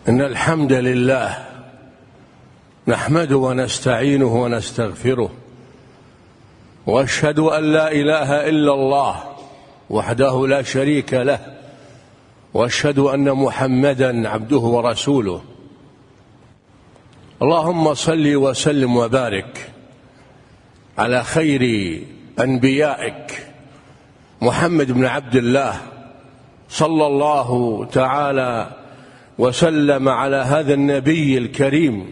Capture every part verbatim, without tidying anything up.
إن الحمد لله نحمده ونستعينه ونستغفره، وأشهد أن لا إله إلا الله وحده لا شريك له، وأشهد أن محمدا عبده ورسوله. اللهم صل وسلم وبارك على خير أنبيائك محمد بن عبد الله صلى الله تعالى وسلم على هذا النبي الكريم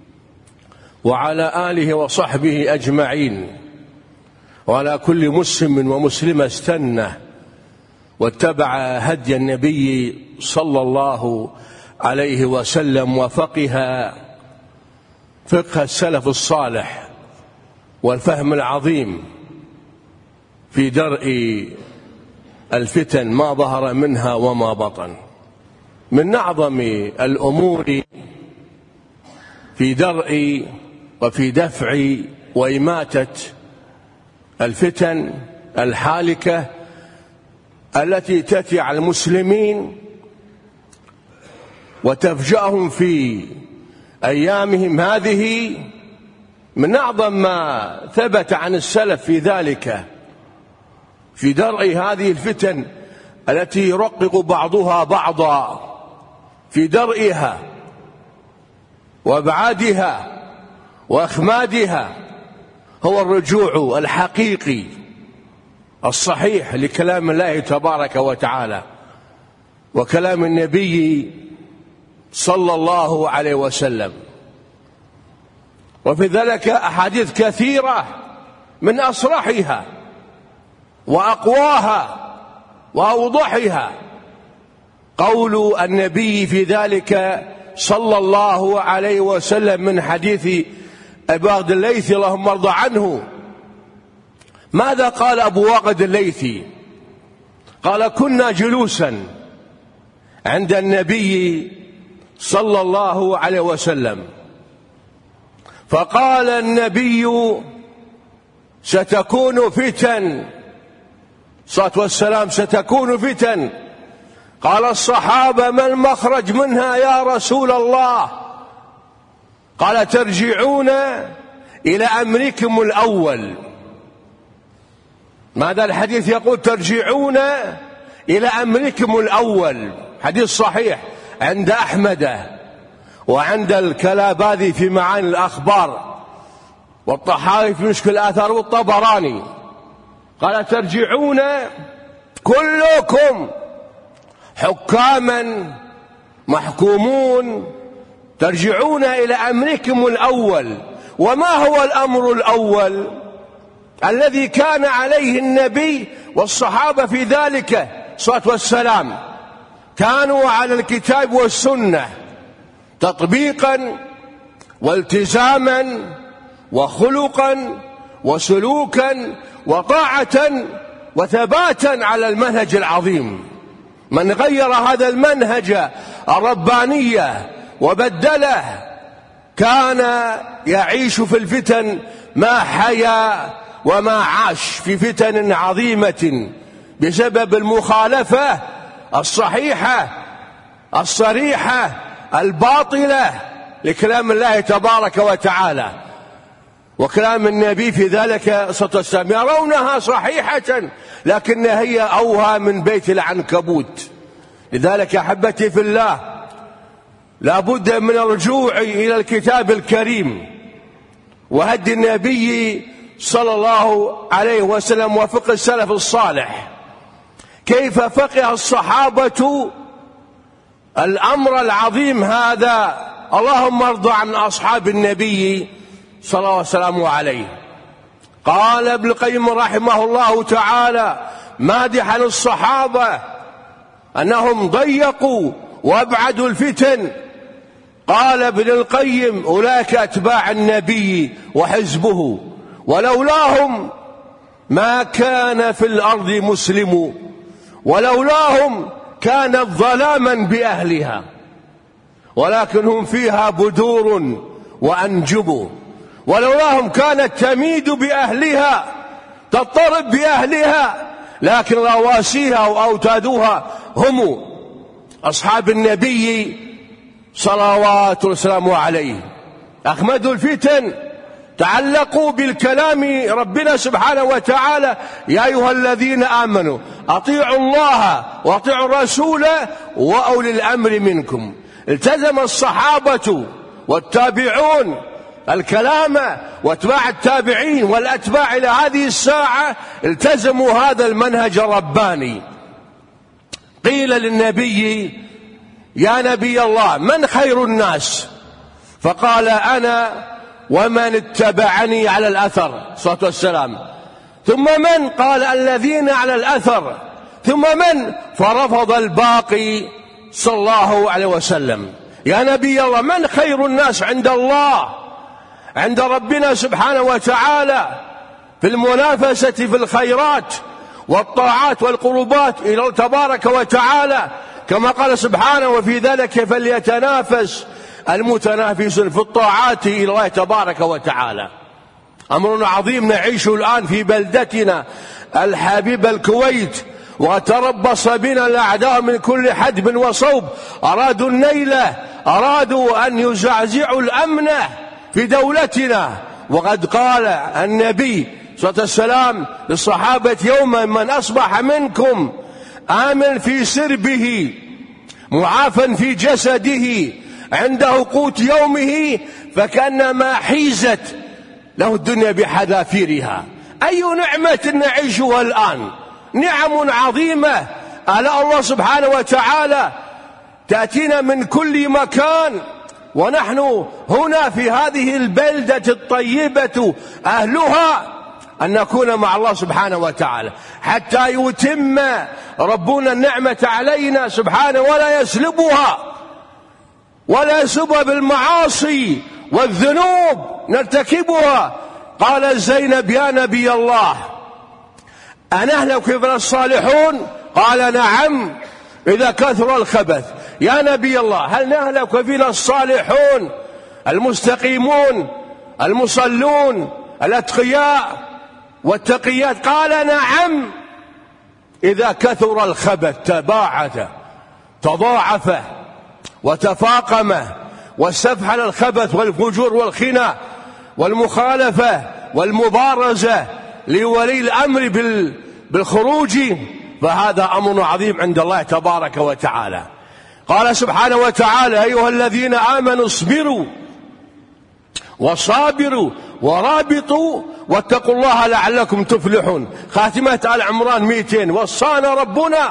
وعلى آله وصحبه أجمعين، وعلى كل مسلم ومسلمة استنى واتبع هدي النبي صلى الله عليه وسلم وفقه فقه السلف الصالح والفهم العظيم في درء الفتن ما ظهر منها وما بطن. من أعظم الأمور في درء وفي دفع وإماتة الفتن الحالكة التي تأتي على المسلمين وتفجأهم في أيامهم هذه، من أعظم ما ثبت عن السلف في ذلك في درء هذه الفتن التي يرقق بعضها بعضا في درئها وابعادها واخمادها هو الرجوع الحقيقي الصحيح لكلام الله تبارك وتعالى وكلام النبي صلى الله عليه وسلم. وفي ذلك أحاديث كثيرة من أصرحها وأقواها وأوضحها قول النبي في ذلك صلى الله عليه وسلم من حديث أبي واقد الليثي اللهم ارض عنه. ماذا قال أبو واقد الليثي؟ قال: كنا جلوسا عند النبي صلى الله عليه وسلم فقال النبي: ستكون فتن، صلى والسلام، ستكون فتن. قال الصحابة: ما المخرج منها يا رسول الله؟ قال: ترجعون إلى أمركم الأول. ماذا الحديث يقول؟ ترجعون إلى أمركم الأول، حديث صحيح عند أحمد وعند الكلاباذي في معاني الأخبار والطحاوي في مشكل الآثار والطبراني. قال: ترجعون كلكم حكاما محكومون، ترجعون إلى أمركم الأول. وما هو الأمر الأول الذي كان عليه النبي والصحابة في ذلك صلى والسلام؟ كانوا على الكتاب والسنة تطبيقا والتزاما وخلقا وسلوكا وطاعة وثباتا على المنهج العظيم. من غير هذا المنهج الربانية وبدله كان يعيش في الفتن ما حيا وما عاش في فتن عظيمة بسبب المخالفة الصحيحة الصريحة الباطلة لكلام الله تبارك وتعالى وكلام النبي في ذلك صلى الله عليه وسلم. يرونها صحيحة لكنها هي أوهى من بيت العنكبوت. لذلك أحبتي في الله لا بد من الرجوع إلى الكتاب الكريم وهدي النبي صلى الله عليه وسلم وفقه السلف الصالح. كيف فقه الصحابة الأمر العظيم هذا؟ اللهم ارض عن أصحاب النبي صلى الله وسلم عليه. قال ابن القيم رحمه الله تعالى مادحا الصحابة أنهم ضيقوا وابعدوا الفتن، قال ابن القيم: أولئك أتباع النبي وحزبه، ولولاهم ما كان في الأرض مسلم، ولولاهم كانت ظلاما بأهلها، ولكن هم فيها بدور وأنجب، ولولاهم كانت تميد بأهلها تضطرب بأهلها، لكن رواسيها وأوتادها هم أصحاب النبي صلوات والسلام عليه. أخمدوا الفتن، تعلقوا بالكلام ربنا سبحانه وتعالى: يا أيها الذين آمنوا أطيعوا الله وأطيعوا الرسول وأولي الأمر منكم. التزم الصحابة والتابعون الكلام، واتباع التابعين والأتباع إلى هذه الساعة التزموا هذا المنهج الرباني. قيل للنبي: يا نبي الله، من خير الناس؟ فقال: أنا ومن اتبعني على الأثر، صلى الله عليه وسلم. ثم من؟ قال: الذين على الأثر. ثم من؟ فرفض الباقي صلى الله عليه وسلم. يا نبي الله، من خير الناس عند الله، عند ربنا سبحانه وتعالى، في المنافسة في الخيرات والطاعات والقربات إلى الله تبارك وتعالى، كما قال سبحانه: وفي ذلك فليتنافس المتنافسون في الطاعات إلى الله تبارك وتعالى. أمر عظيم نعيشه الآن في بلدتنا الحبيبة الكويت، وتربص بنا الأعداء من كل حدب وصوب، أرادوا النيلة، أرادوا أن يزعزعوا الأمن في دولتنا. وقد قال النبي صلى الله عليه وسلم للصحابة: يوما من أصبح منكم آمن في سربه معافا في جسده عنده قوت يومه فكأنما حيزت له الدنيا بحذافيرها. أي نعمة نعيشها الآن، نعم عظيمة آلاء الله سبحانه وتعالى تأتينا من كل مكان، ونحن هنا في هذه البلدة الطيبة أهلها أن نكون مع الله سبحانه وتعالى حتى يتم ربنا النعمة علينا سبحانه، ولا يسلبها ولا يسلبها بالمعاصي والذنوب نرتكبها. قال زينب: يا نبي الله، أنهلك فينا الصالحون؟ قال: نعم إذا كثر الخبث. يا نبي الله، هل نهلك فينا الصالحون المستقيمون المصلون الأتقياء والتقيات؟ قال: نعم إذا كثر الخبث. تباعد تضاعف وتفاقم واستفحل الخبث والفجور والخنا والمخالفة والمبارزة لولي الأمر بالخروج، فهذا أمر عظيم عند الله تبارك وتعالى. قال سبحانه وتعالى: أيها الذين آمنوا اصبروا وصابروا ورابطوا واتقوا الله لعلكم تفلحون. خاتمة آل عمران مئتين. وصانا ربنا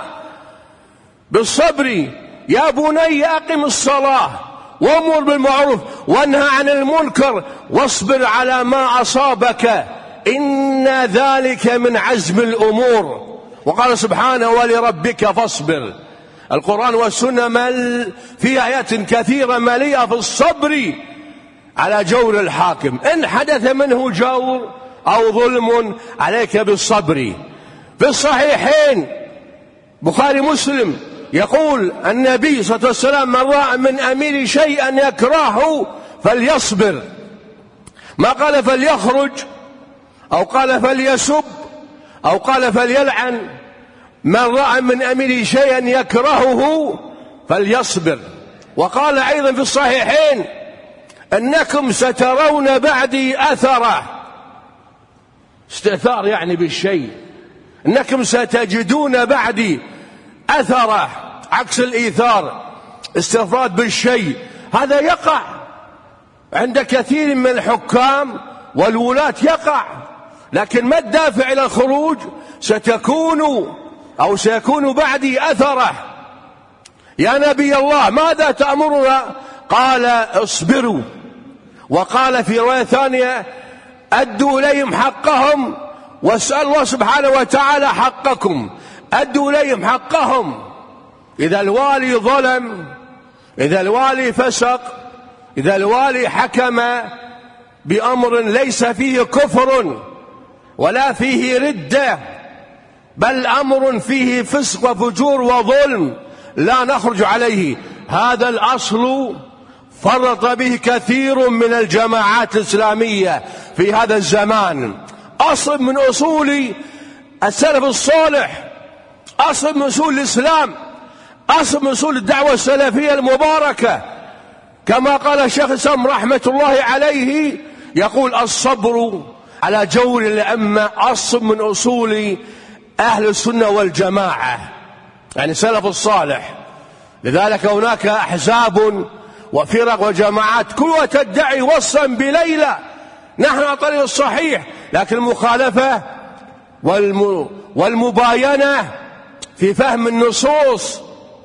بالصبر: يا بني أقم الصلاة وأمر بالمعروف وانهى عن المنكر واصبر على ما أصابك إن ذلك من عزم الأمور. وقال سبحانه: ولربك فاصبر. القرآن والسنة مل في آيات كثيرة مليئة في الصبر على جور الحاكم. إن حدث منه جور أو ظلم عليك بالصبر. في الصحيحين بخاري مسلم يقول النبي صلى الله عليه وسلم: من رأى من أمير شيئا يكرهه فليصبر. ما قال فليخرج أو قال فليسب أو قال فليلعن. من رأى من أمير شيئا يكرهه فليصبر. وقال أيضا في الصحيحين: أنكم سترون بعدي أثره. استئثار يعني بالشيء. أنكم ستجدون بعدي أثره، عكس الإيثار، استفراد بالشيء. هذا يقع عند كثير من الحكام والولاة، يقع. لكن ما الدافع إلى الخروج؟ ستكون أو سيكون بعدي أثره. يا نبي الله، ماذا تأمرنا؟ قال: اصبروا. وقال في رواية ثانية: أدوا إليهم حقهم واسأل الله سبحانه وتعالى حقكم. أدوا إليهم حقهم. إذا الوالي ظلم، إذا الوالي فسق، إذا الوالي حكم بأمر ليس فيه كفر ولا فيه ردة، بل أمر فيه فسق وفجور وظلم، لا نخرج عليه. هذا الأصل فرط به كثير من الجماعات الإسلامية في هذا الزمان. أصل من أصول السلف الصالح، أصل من أصول الإسلام، أصل من أصول الدعوة السلفية المباركة. كما قال الشيخ الإسلام رحمة الله عليه، يقول الصبر على جور الأمة أصل من أصول أهل السنة والجماعة، يعني سلف الصالح. لذلك هناك أحزاب وفرق وجماعات كلها تدعي وصلا بليلى، نحن على الطريق الصحيح، لكن المخالفة والمباينة في فهم النصوص.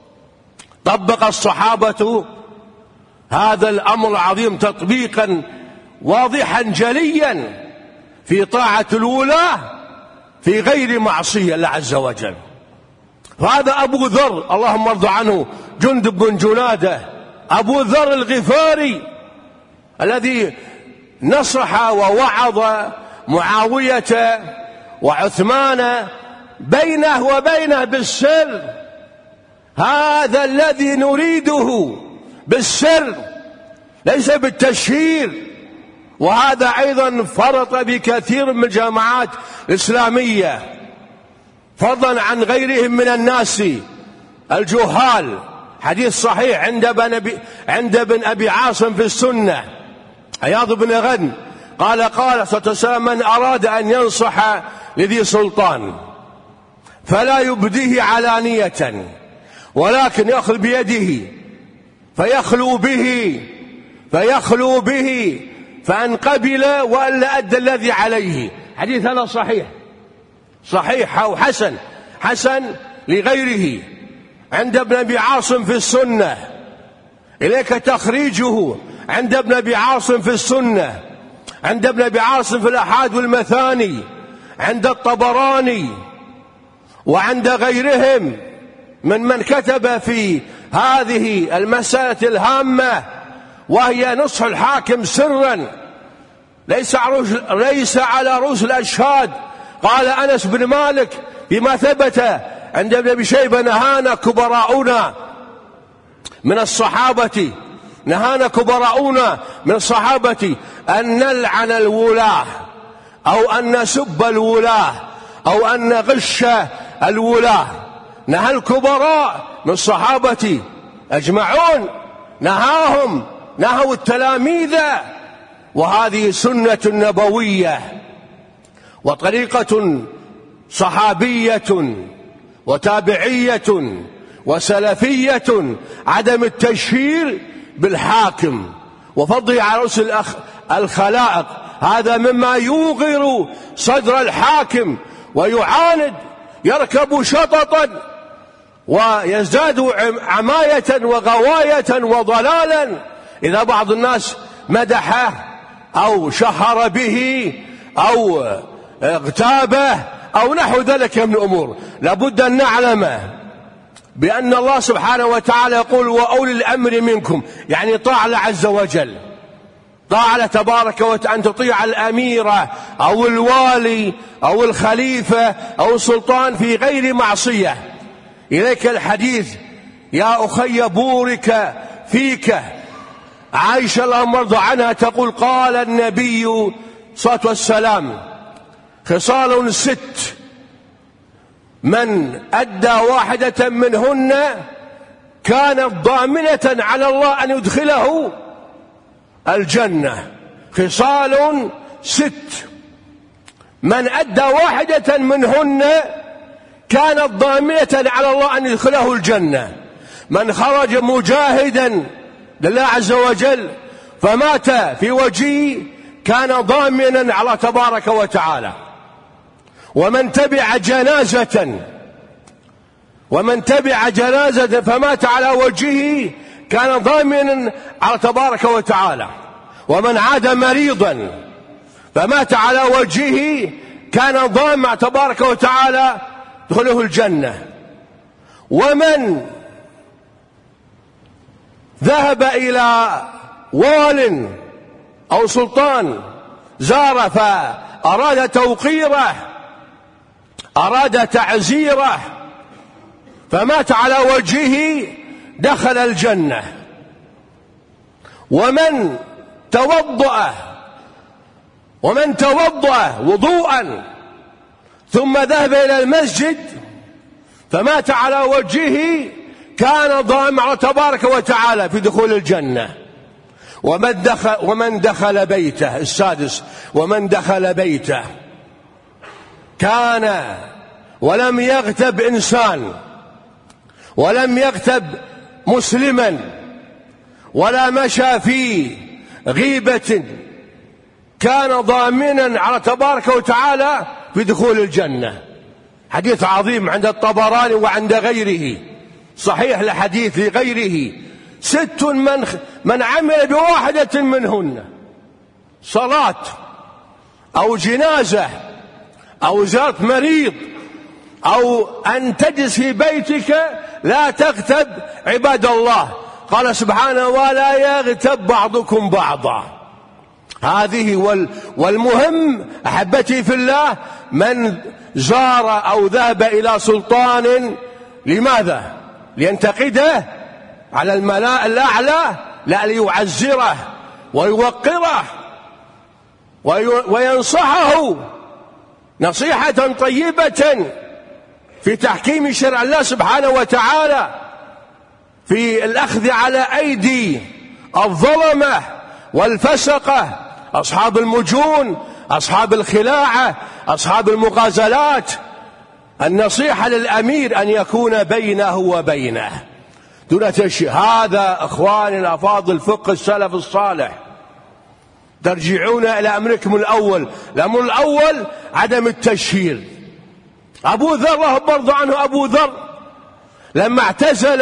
طبق الصحابة هذا الأمر العظيم تطبيقا واضحا جليا في طاعة الولاة في غير معصية الله عز وجل. فهذا أبو ذر اللهم ارض عنه جندب بن جنادة، أبو ذر الغفاري الذي نصح ووعظ معاوية وعثمان بينه وبينه بالسر، هذا الذي نريده بالسر ليس بالتشهير. وهذا أيضا فرط بكثير من الجماعات الإسلامية، فضلا عن غيرهم من الناس الجهال. حديث صحيح عند ابن عند ابن أبي عاصم في السنة، عياض بن غنم قال قال صلى الله عليه وسلم: من أراد أن ينصح لذي سلطان فلا يبديه علانية، ولكن يأخذ بيده فيخلو به فيخلو به فأن قبل وألا أدى الذي عليه. حديث هذا صحيح صحيح أو حسن حسن لغيره عند ابن أبي عاصم في السنة، إليك تخريجه عند ابن أبي عاصم في السنة، عند ابن أبي عاصم في الأحاد والمثاني، عند الطبراني وعند غيرهم من من كتب في هذه المسألة الهامة، وهي نصح الحاكم سرا ليس ليس على رؤوس الأشهاد. قال أنس بن مالك بما ثبت عند ابن أبي شيبة: نهانا كبراؤنا من الصحابة نهانا كبراؤنا من الصحابة أن نلعن الولاة أو أن نسب الولاة أو أن نغش الولاة. نهى الكبراء من الصحابة أجمعون، نهاهم، نهوا التلاميذ. وهذه سنة نبوية وطريقة صحابية وتابعية وسلفية، عدم التشهير بالحاكم وفضله على رؤوس الخلائق. هذا مما يوغر صدر الحاكم ويعاند، يركب شططا ويزداد عماية وغواية وضلالا إذا بعض الناس مدحه أو شهر به أو اغتابه أو نحو ذلك من الأمور. لابد أن نعلم بأن الله سبحانه وتعالى يقول: وأولي الأمر منكم، يعني طاعة الله عز وجل، طاعة تبارك وتعالى، أن تطيع الأميرة أو الوالي أو الخليفة أو السلطان في غير معصية. إليك الحديث يا أخي بورك فيك. عائشة اللهم ارض عنها تقول: قال النبي صلى الله عليه وسلم: خصال ست من أدى واحدة منهن كانت ضامنة على الله أن يدخله الجنة. خصال ست من أدى واحدة منهن كانت ضامنة على الله أن يدخله الجنة. من خرج مجاهدا لله عز وجل فمات في وجهه كان ضامنا على تبارك وتعالى. ومن تبع جنازة ومن تبع جنازة فمات على وجهه كان ضامنا على تبارك وتعالى. ومن عاد مريضا فمات على وجهه كان ضامنا تبارك وتعالى دخله الجنة. ومن ذهب إلى وال أو سلطان زار فأراد توقيره أراد تعزيره فمات على وجهه دخل الجنة. ومن توضأ ومن توضأ وضوءا ثم ذهب إلى المسجد فمات على وجهه كان ضامن على تبارك وتعالى في دخول الجنة. ومن دخل, ومن دخل بيته. السادس: ومن دخل بيته كان ولم يغتب إنسان ولم يغتب مسلما ولا مشى في غيبة كان ضامنا على تبارك وتعالى في دخول الجنة. حديث عظيم عند الطبراني وعند غيره، صحيح لحديث لغيره: ست من, من عمل بواحدة منهن، صلاة أو جنازة أو زيارة مريض أو أن تجلس في بيتك لا تغتب عباد الله. قال سبحانه: ولا يغتب بعضكم بعضا. هذه والمهم أحبتي في الله: من زار أو ذهب إلى سلطان، لماذا؟ لينتقده على الملاء الأعلى؟ لا، ليعزره ويوقره وينصحه نصيحة طيبة في تحكيم شرع الله سبحانه وتعالى، في الأخذ على أيدي الظلمة والفسقة، أصحاب المجون، أصحاب الخلاعة، أصحاب المغازلات. النصيحة للأمير أن يكون بينه وبينه دون تشهير. هذا أخواني الأفاضل فقه السلف الصالح. ترجعون إلى أمركم الأول. الأمر الأول عدم التشهير. أبو ذر الله برضو عنه، أبو ذر لما اعتزل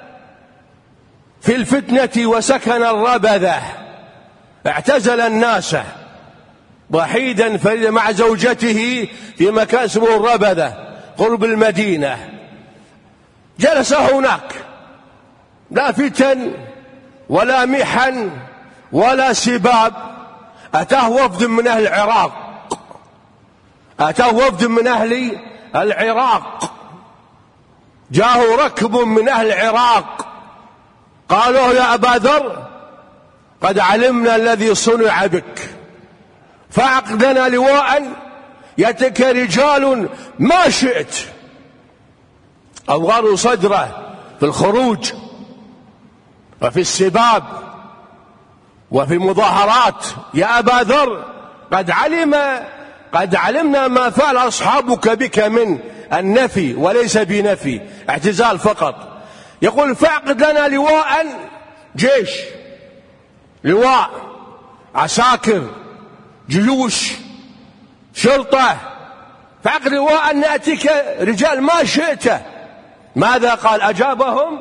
في الفتنة وسكن الربذة، اعتزل الناس وحيدا فريدا مع زوجته في مكان اسمه الربذة قرب المدينة. جلس هناك، لا فتن ولا محن ولا سباب. أتاه وفد من أهل العراق، أتاه وفد من أهل العراق، جاءه ركب من أهل العراق، قالوا: يا أبا ذر، قد علمنا الذي صنع بك، فاعقد لنا لواء يأتيك رجال ما شئت. أوغروا صدره في الخروج وفي السباب وفي المظاهرات. يا أبا ذر، قد علم قد علمنا ما فعل أصحابك بك من النفي وليس بنفي، اعتزال فقط. يقول: فاعقد لنا لواء، جيش، لواء، عساكر، جيوش، شرطة، فاعقد لواء أن نأتيك رجال ما شئت. ماذا قال؟ أجابهم: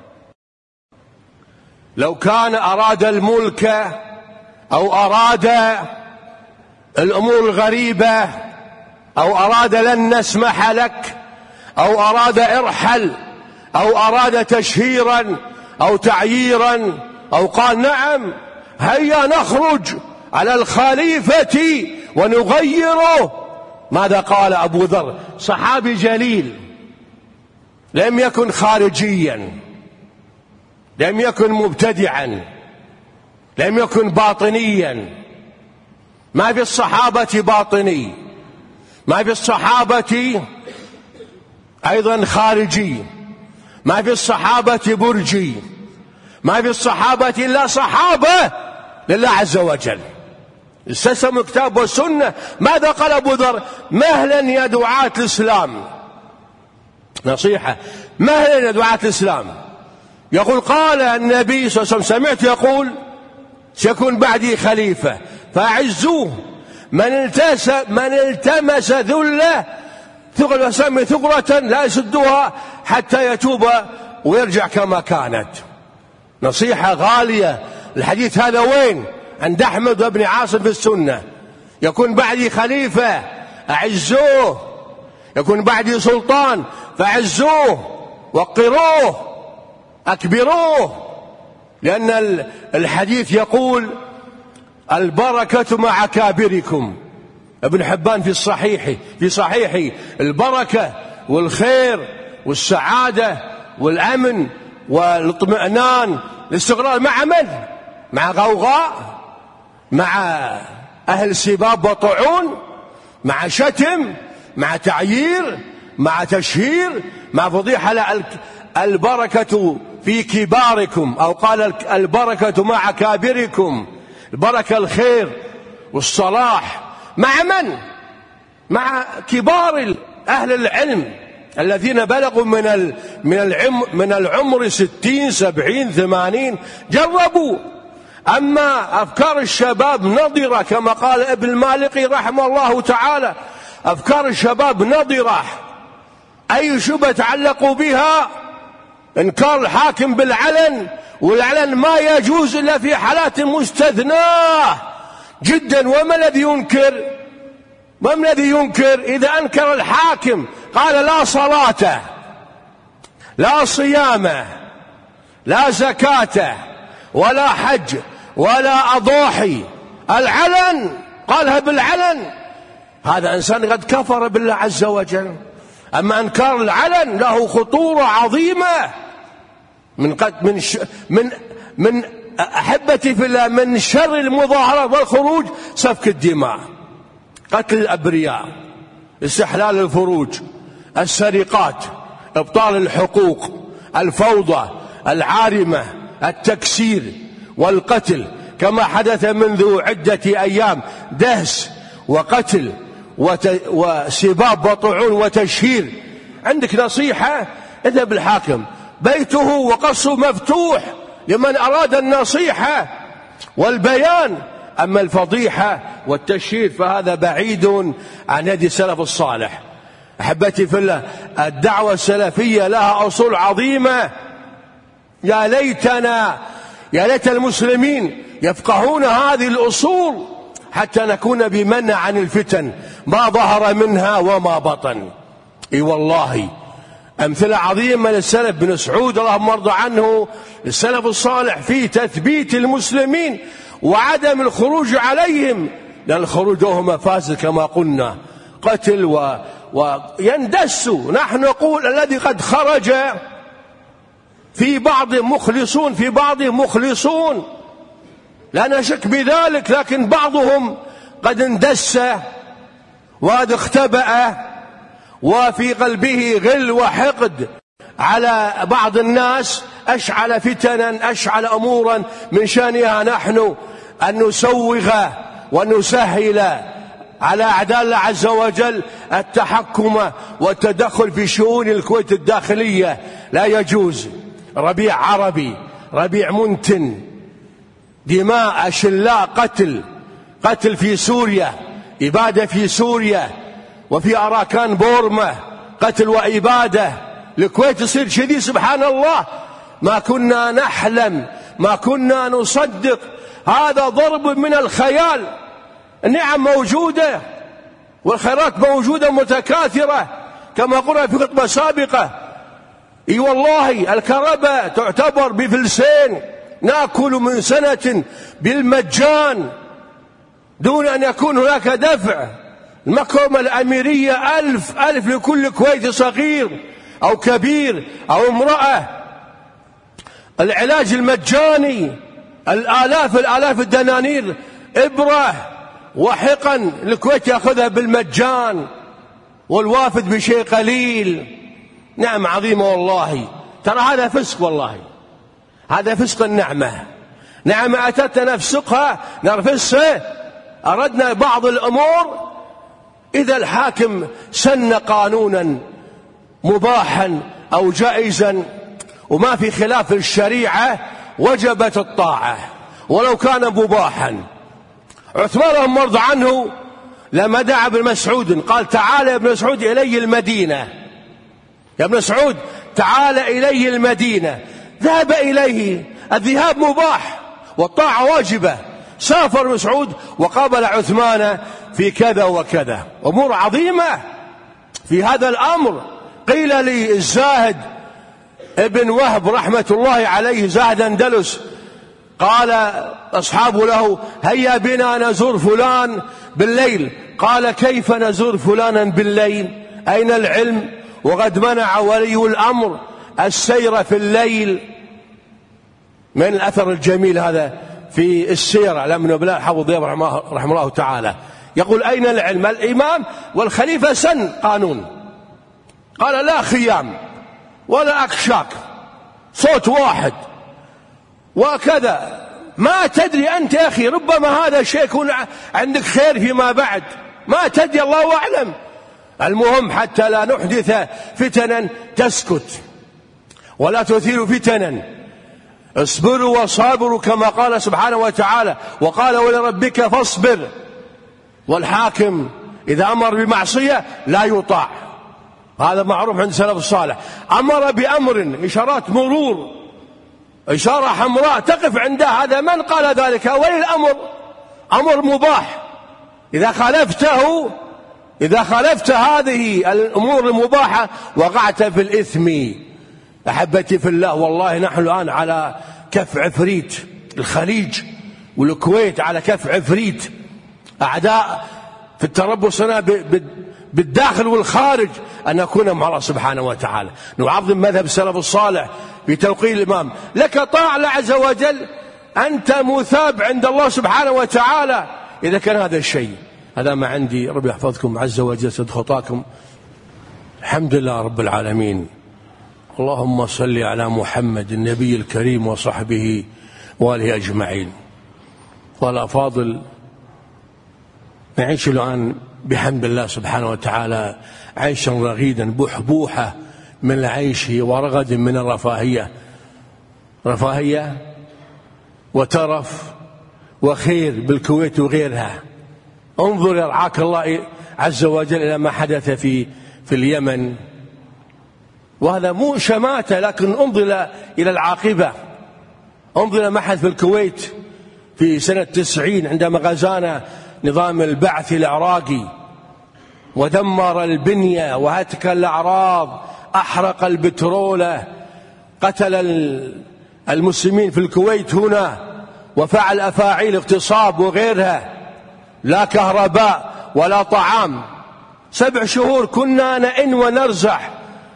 لو كان أراد الملك أو أراد الأمور الغريبة أو أراد لن نسمح لك أو أراد ارحل أو أراد تشهيرا أو تعييرا أو قال: نعم، هيا نخرج على الخليفة ونغيره. ماذا قال أبو ذر؟ صحابي جليل، لم يكن خارجيا، لم يكن مبتدعا، لم يكن باطنيا. ما في الصحابة باطني، ما في الصحابة أيضا خارجي، ما في الصحابة برجي، ما في الصحابة إلا صحابة لله عز وجل، استسلموا الكتاب والسنة. ماذا قال أبو ذر؟ مهلا يا دعاة الإسلام، نصيحة، مهلا يا دعاة الإسلام. يقول: قال النبي صلى الله عليه وسلم، سمعت يقول: سيكون بعدي خليفة فأعزوه، من التمس من التمس ذلة ثقل وسمي ثقرة لا يسدوها حتى يتوب ويرجع كما كانت. نصيحة غالية. الحديث هذا وين؟ عند أحمد بن عاصم في السنة. يكون بعدي خليفة أعزوه، يكون بعدي سلطان فأعزوه، وقروه، أكبروه، لأن الحديث يقول: البركة مع كابركم. ابن حبان في الصحيح في صحيحه: البركة والخير والسعادة والأمن والاطمئنان، الاستقرار مع من؟ مع غوغاء، مع أهل سباب وطعون، مع شتم، مع تعيير، مع تشهير، مع فضيحة. لا، البركة في كباركم، أو قال البركة مع كابركم، البركة الخير والصلاح مع من؟ مع كبار أهل العلم الذين بلغوا من من العمر من العمر ستين سبعين ثمانين، جربوا. أما أفكار الشباب نضرة كما قال ابن المالكي رحمه الله تعالى، أفكار الشباب نضرة، أي شبهة تعلقوا بها إنكار الحاكم بالعلن، والعلن ما يجوز إلا في حالات مستثناة جدا. وما الذي ينكر؟ ما الذي ينكر؟ إذا أنكر الحاكم قال لا صلاة لا صيام لا زكاة ولا حج ولا أضاحي، العلن قالها بالعلن، هذا إنسان قد كفر بالله عز وجل. أما إنكار العلن له خطورة عظيمة، من قد من ش من من أحبتي في الله، من شر المظاهرات والخروج سفك الدماء، قتل الأبرياء، استحلال الفروج، السرقات، إبطال الحقوق، الفوضى العارمة، التكسير والقتل كما حدث منذ عدة أيام، دهس وقتل وسباب وطعون وتشهير. عندك نصيحة اذهب الحاكم، بيته وقصه مفتوح لمن أراد النصيحة والبيان. أما الفضيحة والتشهير فهذا بعيد عن يد السلف الصالح. أحبتي في الله، الدعوة السلفية لها أصول عظيمة، يا ليتنا يا ليت المسلمين يفقهون هذه الأصول حتى نكون بمنع عن الفتن ما ظهر منها وما بطن. اي والله أمثلة عظيمة للسلف، بن سعود اللهم ارضى عنه، السلف الصالح في تثبيت المسلمين وعدم الخروج عليهم، لأن الخروج له مفاسد كما قلنا، قتل و... ويندس. نحن نقول الذي قد خرج في بعض مخلصون، في بعض مخلصون لا نشك بذلك، لكن بعضهم قد اندس وقد اختبأ وفي قلبه غل وحقد على بعض الناس، أشعل فتنا، أشعل أمورا من شأنها نحن أن نسوغ ونسهل على أعداء الله عز وجل التحكم والتدخل في شؤون الكويت الداخلية، لا يجوز. ربيع عربي، ربيع منتن، دماء أشلاء، قتل قتل في سوريا، إبادة في سوريا، وفي أراكان بورما قتل وإبادة. الكويت يصير شديد، سبحان الله، ما كنا نحلم، ما كنا نصدق، هذا ضرب من الخيال. النعم موجودة والخيرات موجودة متكاثرة كما قلنا في خطبة سابقة. اي والله الكهرباء تعتبر بفلسين، نأكل من سنة بالمجان دون أن يكون هناك دفع. المكرمة الأميرية ألف ألف لكل كويتي صغير أو كبير أو امرأة. العلاج المجاني، الآلاف الآلاف الدنانير إبرة وحقن الكويت يأخذها بالمجان، والوافد بشيء قليل. نعمة عظيمة والله، ترى هذا فسق، والله هذا فسق النعمة. نعمة أتتنا نفسقها نرفسها. أردنا بعض الأمور، إذا الحاكم سن قانونا مباحا أو جائزا وما في خلاف الشريعة وجبت الطاعة ولو كان مباحا. عثمان رضي الله عنه لما دعا ابن مسعود قال تعال يا ابن مسعود إلي المدينة، يا ابن مسعود تعال إلي المدينة، ذهب إليه. الذهاب مباح والطاعة واجبة. سافر مسعود وقابل عثمان في كذا وكذا، أمور عظيمة في هذا الأمر. قيل لي الزاهد ابن وهب رحمة الله عليه، زاهد أندلس، قال أصحابه له هيا بنا نزور فلان بالليل. قال كيف نزور فلانا بالليل؟ أين العلم؟ وقد منع ولي الأمر السير في الليل. من الأثر الجميل هذا في السيرة علم نبلاء حافظ ضياء رحمه الله تعالى، يقول أين العلم؟ الإمام والخليفة سن قانون، قال لا خيام ولا أكشاك، صوت واحد وكذا. ما تدري أنت يا أخي، ربما هذا الشيء يكون عندك خير فيما بعد، ما تدري، الله أعلم. المهم حتى لا نحدث فتنا تسكت ولا تثير فتنا. اصبروا وصابروا كما قال سبحانه وتعالى، وقال ولربك فاصبر. والحاكم إذا أمر بمعصية لا يطاع، هذا معروف عند السلف الصالح. أمر بأمر إشارات مرور، إشارة حمراء تقف عندها، هذا من قال ذلك؟ ولي الأمر، أمر مباح. إذا خالفته إذا خالفت هذه الأمور المباحة وقعت في الإثم. أحبتي في الله، والله نحن الآن على كف عفريت، الخليج والكويت على كف عفريت، أعداء في التربص لنا بالداخل والخارج أن نكون مع الله سبحانه وتعالى. نعظم مذهب السلف الصالح في توقير الإمام. لك طاعة الله عز وجل، أنت مثاب عند الله سبحانه وتعالى إذا كان هذا الشيء. هذا ما عندي، ربي يحفظكم عز وجل، سد خطاكم. الحمد لله رب العالمين. اللهم صل على محمد النبي الكريم وصحبه وآله أجمعين. والأفاضل، نعيش الآن بحمد الله سبحانه وتعالى عيشا رغيدا بحبوحة من العيش ورغد من الرفاهية، رفاهية وترف وخير بالكويت وغيرها. انظر يرعاك الله عز وجل إلى ما حدث في في اليمن، وهذا مو شماتة، لكن انظر إلى العاقبة. انظر إلى ما حدث في الكويت في سنة تسعين عندما غزانا نظام البعث العراقي ودمر البنية وهتك الأعراض، أحرق البترول، قتل المسلمين في الكويت هنا، وفعل أفاعيل اغتصاب وغيرها. لا كهرباء ولا طعام. سبع شهور كنا نئن ونرزح،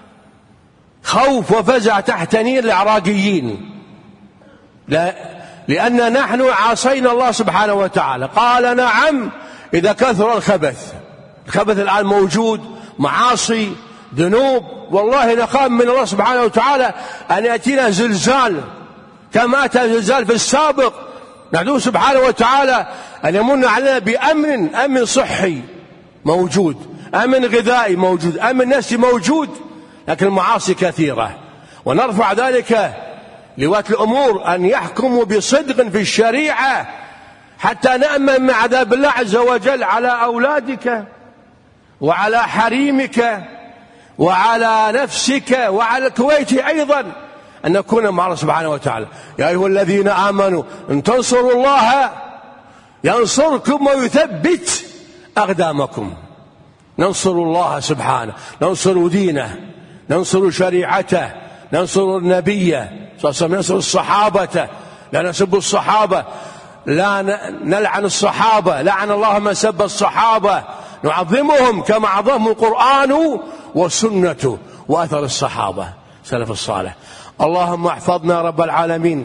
خوف وفزع تحت نير العراقيين، لا لأن نحن عاصينا الله سبحانه وتعالى. قال نعم إذا كثر الخبث. الخبث الآن موجود، معاصي، ذنوب. والله نخاف من الله سبحانه وتعالى أن يأتينا زلزال كما أتى زلزال في السابق. ندعو سبحانه وتعالى أن يمن علينا بأمن، أمن صحي موجود، أمن غذائي موجود، أمن نفسي موجود، لكن المعاصي كثيرة. ونرفع ذلك لولاة الأمور أن يحكموا بصدق في الشريعة حتى نأمن من عذاب الله عز وجل على أولادك وعلى حريمك وعلى نفسك وعلى الكويت أيضا، أن نكون مع الله سبحانه وتعالى. يا أيها الذين آمنوا إن تنصروا الله ينصركم ويثبت أقدامكم. ننصر الله سبحانه، ننصر دينه، ننصر شريعته، ننصر النبي صلى الله عليه وسلم، ننصر الصحابة، لا نسب الصحابة، لا نلعن الصحابة، لعن الله من سب الصحابة، نعظمهم كما عظمهم القرآن والسنة وأثر الصحابة سلف الصالح. اللهم احفظنا رب العالمين.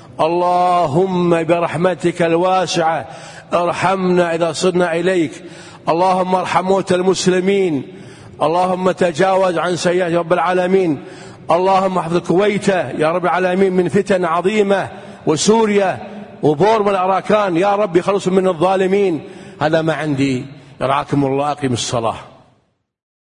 اللهم برحمتك الواسعة ارحمنا إذا صرنا إليك. اللهم ارحم موتى المسلمين. اللهم تجاوز عن سيئات رب العالمين. اللهم احفظ الكويت يا رب العالمين من فتن عظيمة، وسوريا وبورما الأراكان يا رب خلص من الظالمين. هذا ما عندي، يرعاكم الله. أقم الصلاة.